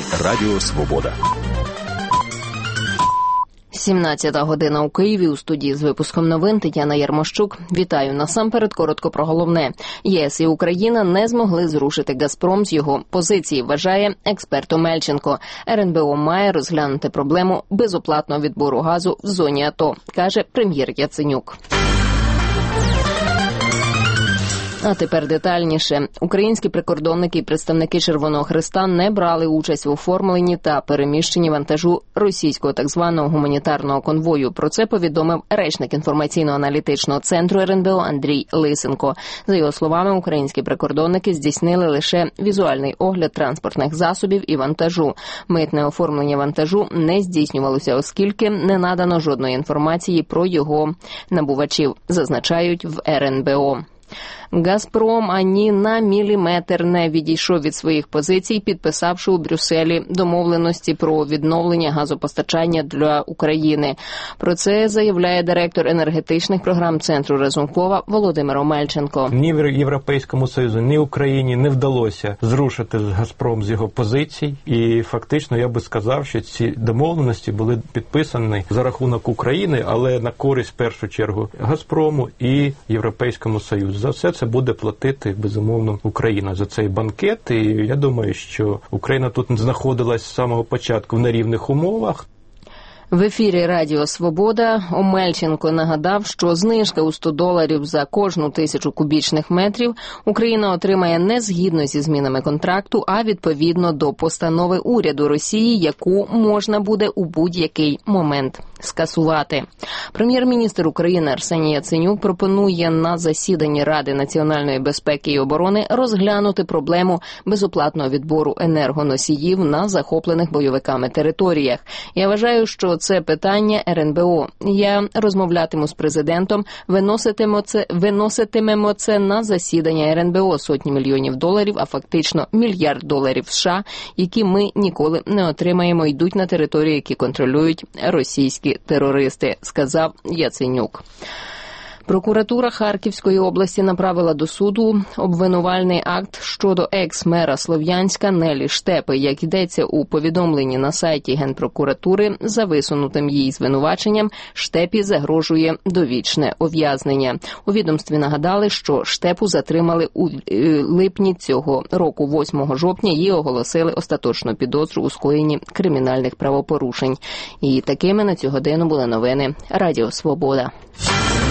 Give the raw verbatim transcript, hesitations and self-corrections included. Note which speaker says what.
Speaker 1: Радіо Свобода.
Speaker 2: сімнадцята година у Києві. У студії з випуском новин Тетяна Ярмощук. Вітаю. Насамперед коротко про головне. ЄС і Україна не змогли зрушити «Газпром» з його позиції, вважає експерт Омельченко. РНБО має розглянути проблему безоплатного відбору газу в зоні АТО, каже прем'єр Яценюк. А тепер детальніше. Українські прикордонники і представники Червоного Хреста не брали участь в оформленні та переміщенні вантажу російського так званого гуманітарного конвою. Про це повідомив речник інформаційно-аналітичного центру РНБО Андрій Лисенко. За його словами, українські прикордонники здійснили лише візуальний огляд транспортних засобів і вантажу. Митне оформлення вантажу не здійснювалося, оскільки не надано жодної інформації про його набувачів, зазначають в РНБО. «Газпром» ані на міліметр не відійшов від своїх позицій, підписавши у Брюсселі домовленості про відновлення газопостачання для України. Про це заявляє директор енергетичних програм Центру Разумкова Володимир Омельченко.
Speaker 3: Ні Європейському Союзу, ні Україні не вдалося зрушити «Газпром» з його позицій. І фактично я би сказав, що ці домовленості були підписані за рахунок України, але на користь в першу чергу «Газпрому» і Європейському Союзу. За все це буде платити, безумовно, Україна за цей банкет. І я думаю, що Україна тут знаходилась з самого початку в нерівних умовах.
Speaker 2: В ефірі Радіо Свобода Омельченко нагадав, що знижка у сто доларів за кожну тисячу кубічних метрів Україна отримає не згідно зі змінами контракту, а відповідно до постанови уряду Росії, яку можна буде у будь-який момент скасувати. Прем'єр-міністр України Арсеній Яценюк пропонує на засіданні Ради національної безпеки і оборони розглянути проблему безоплатного відбору енергоносіїв на захоплених бойовиками територіях. Я вважаю, що це питання РНБО. Я розмовлятиму з президентом, виноситимемо це, виноситимемо це на засідання РНБО. Сотні мільйонів доларів, а фактично мільярд доларів США, які ми ніколи не отримаємо, йдуть на території, які контролюють російські терористи, сказав Яценюк. Прокуратура Харківської області направила до суду обвинувальний акт щодо екс-мера Слов'янська Нелі Штепи. Як йдеться у повідомленні на сайті Генпрокуратури, за висунутим її звинуваченням, Штепі загрожує довічне ув'язнення. У відомстві нагадали, що Штепу затримали у липні цього року. восьмого жовтня їй оголосили остаточну підозру у скоєнні кримінальних правопорушень. І такими на цю годину були новини Радіо Свобода.